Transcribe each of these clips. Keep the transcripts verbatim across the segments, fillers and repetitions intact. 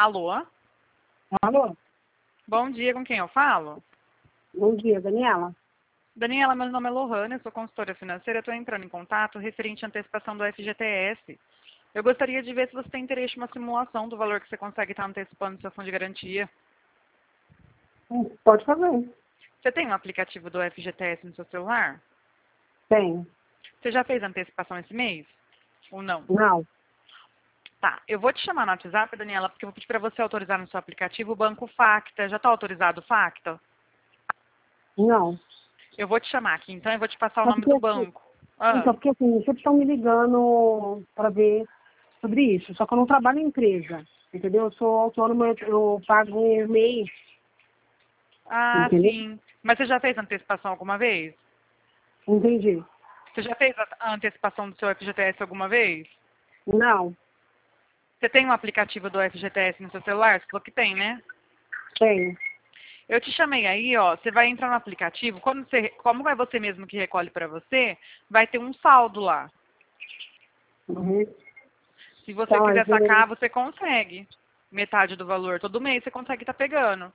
Alô? Alô? Bom dia, com quem eu falo? Bom dia, Daniela. Daniela, meu nome é Lohane, eu sou consultora financeira, estou entrando em contato referente à antecipação do F G T S. Eu gostaria de ver se você tem interesse em uma simulação do valor que você consegue estar antecipando no seu fundo de garantia. Hum, Pode fazer. Você tem um aplicativo do F G T S no seu celular? Tem. Você já fez antecipação esse mês? Ou não? Não. Tá, eu vou te chamar no WhatsApp, Daniela, porque eu vou pedir para você autorizar no seu aplicativo o Banco Facta. Já está autorizado o Facta? Não. Eu vou te chamar aqui, então eu vou te passar o É nome porque, do assim, banco. Ah, então, porque assim, sempre estão me ligando para ver sobre isso. Só que eu não trabalho em empresa. Entendeu? Eu sou autônoma, eu, eu pago um mês. ah, Entendeu? sim. Mas você já fez antecipação alguma vez? Entendi. Você já fez a a antecipação do seu F G T S alguma vez? Não. Você tem um aplicativo do F G T S no seu celular? Você falou que tem, né? Tem. Eu te chamei aí, ó. Você vai entrar no aplicativo. Quando você, como é você mesmo que recolhe para você, vai ter um saldo lá. Uhum. Se você Tá, quiser mas eu... sacar, você consegue. Metade do valor. Todo mês você consegue estar pegando.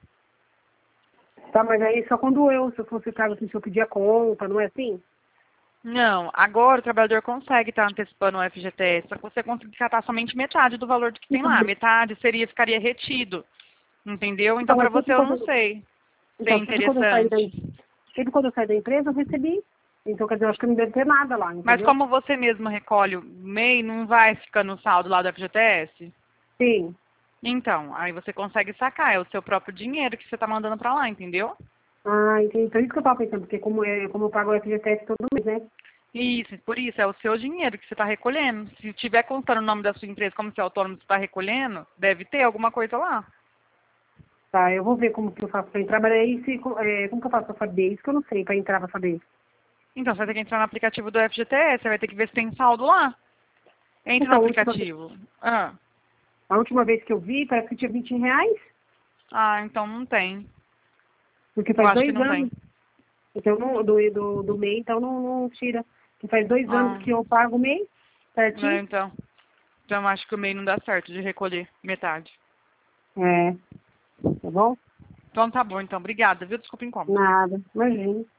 Tá, mas aí só quando eu, se eu fosse caso assim, se eu pedir a conta, não é assim? Não, agora o trabalhador consegue estar antecipando o F G T S, só que você consegue catar somente metade do valor do que tem Então, lá. Metade seria, ficaria retido. Entendeu? Então, então, para mas você, sempre eu não quando, sei se é então, sempre quando eu saí da, interessante. sempre quando eu saí da empresa, eu recebi. Então, quer dizer, eu acho que não deve ter nada lá, Mas entendeu? como você mesmo recolhe o M E I, não vai ficar no saldo lá do F G T S? Sim. Então, aí você consegue sacar. É o seu próprio dinheiro que você está mandando para lá, entendeu? Ah, entendi. Então, isso que eu tava pensando, porque como, é, como eu pago o F G T S todo mês, né? Isso, por isso, é o seu dinheiro que você está recolhendo. Se tiver contando o nome da sua empresa como seu autônomo você está recolhendo, deve ter alguma coisa lá. Tá, eu vou ver como que eu faço pra entrar, mas aí, se, é, como que eu faço pra saber? Isso que eu não sei, pra entrar pra saber. Então, você vai ter que entrar no aplicativo do F G T S, você vai ter que ver se tem saldo lá. Entre no Então, a última, ve- aplicativo. Ah, a última vez que eu vi, parece que tinha vinte reais, ah então não tem. porque Eu faz acho que dois não tem. anos. Então, não, do, do, do mês, então não, não tira. Que faz dois anos Ah, que eu pago o mês, é, certinho? então. Então, eu acho que o M E I não dá certo de recolher metade. É, tá bom? Então, tá bom, então. Obrigada, viu? Desculpa o incômodo. Nada, imagina.